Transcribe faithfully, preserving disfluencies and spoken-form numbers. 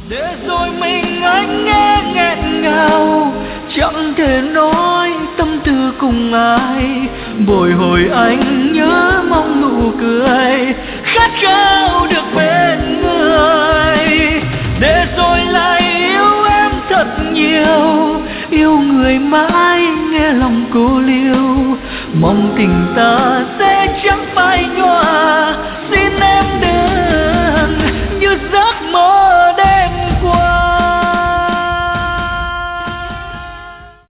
để rồi mình anh nghe nghẹn ngào, chẳng thể nói tâm tư cùng ai. Bồi hồi anh nhớ mong nụ cười, khát khao được bên người, để rồi lại yêu em thật nhiều, yêu người mãi nghe lòng cô liêu. Mong tình ta sẽ chẳng phai nhòa